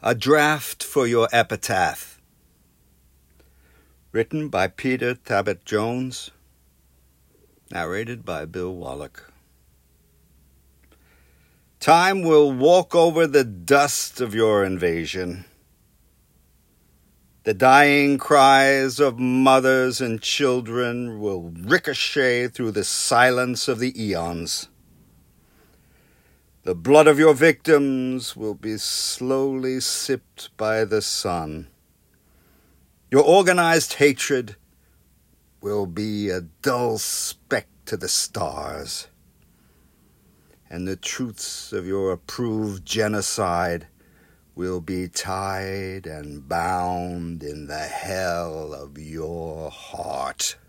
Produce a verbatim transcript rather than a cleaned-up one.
A Draft for Your Epitaph. Written by Peter Tabit Jones. Narrated by Bill Wallach. Time will walk over the dust of your invasion. The dying cries of mothers and children will ricochet through the silence of the eons. The blood of your victims will be slowly sipped by the sun. Your organized hatred will be a dull speck to the stars. And the truths of your approved genocide will be tied and bound in the hell of your heart.